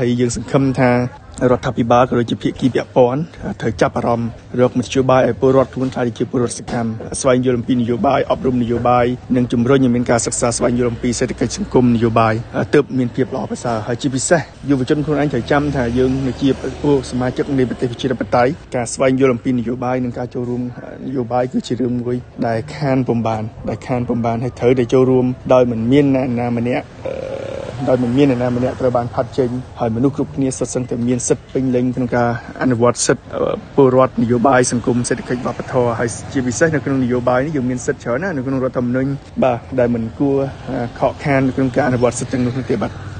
ហើយយើងសង្ឃឹមថារដ្ឋាភិបាលក៏ដូចជាភាគីពាក់ព័ន្ធត្រូវចាប់អារម្មណ៍រកមធ្យោបាយឲ្យពលរដ្ឋខ្លួនខ្លះជាពលរដ្ឋសកម្មស្វែងយល់អំពីនយោបាយអប់រំនយោបាយនិងជំរុញឲ្យមានការសិក្សាស្វែងយល់អំពីសេដ្ឋកិច្ចសង្គមនយោបាយទើបមានភាពល្អប្រសើរហើយជាពិសេសយុវជនខ្លួនឯងត្រូវចាំថាយើងជាពួកសមាជិកនៃប្រទេសប្រជាធិបតេយ្យការស្វែងយល់អំពីនយោបាយនិងការចូលរួមនយោបាយគឺជារឿងមួយដែលខានពំបានហើយត្រូវតែចូលរួមដោយមិនមានអ្នកណាម្នាក់ត្រូវបានផាត់ចេញហើយមនុស្សគ្រប់គ្នាសុទ្ធសឹងតែមានសិទ្ធិពេញលេញក្នុងការអនុវត្តសិទ្ធិពលរដ្ឋនយោបាយសង្គមសេដ្ឋកិច្ចវប្បធម៌ហើយជាពិសេសនៅក្នុងនយោបាយនេះយើងមានសិទ្ធិច្រើនណាស់នៅក្នុងរដ្ឋធម្មនុញ្ញបាទដែលមិនគួរខកខានក្នុងការអនុវត្តសិទ្ធិទាំងនោះទេបាទ